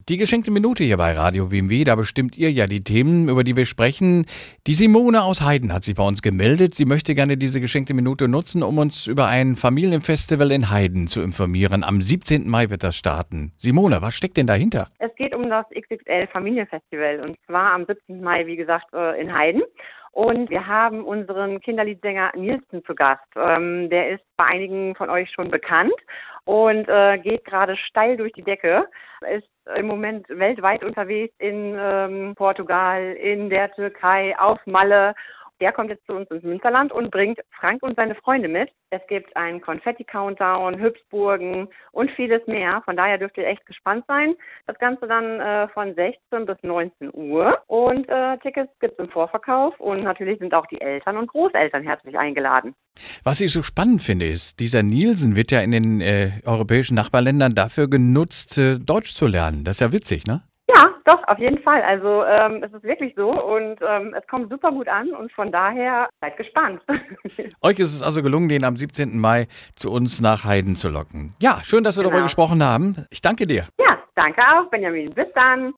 Die geschenkte Minute hier bei Radio WMW, da bestimmt ihr ja die Themen, über die wir sprechen. Die Simone aus Heiden hat sich bei uns gemeldet. Sie möchte gerne diese geschenkte Minute nutzen, um uns über ein Familienfestival in Heiden zu informieren. Am 17. Mai wird das starten. Simone, was steckt denn dahinter? Es geht um das XXL Familienfestival und zwar am 17. Mai, wie gesagt, in Heiden. Und wir haben unseren Kinderliedsänger Nielsen zu Gast. Der ist bei einigen von euch schon bekannt und geht gerade steil durch die Decke. Ist im Moment weltweit unterwegs in Portugal, in der Türkei, auf Malle. Der kommt jetzt zu uns ins Münsterland und bringt Frank und seine Freunde mit. Es gibt einen Konfetti-Countdown, Hüpfburgen und vieles mehr. Von daher dürft ihr echt gespannt sein. Das Ganze dann von 16 bis 19 Uhr. Und Tickets gibt es im Vorverkauf. Und natürlich sind auch die Eltern und Großeltern herzlich eingeladen. Was ich so spannend finde, ist, dieser Nielsen wird ja in den europäischen Nachbarländern dafür genutzt, Deutsch zu lernen. Das ist ja witzig, ne? Ja, doch, auf jeden Fall. Also es ist wirklich so und es kommt super gut an und von daher seid gespannt. Euch ist es also gelungen, den am 17. Mai zu uns nach Heiden zu locken. Ja, schön, dass wir darüber gesprochen haben. Ich danke dir. Ja, danke auch, Benjamin. Bis dann.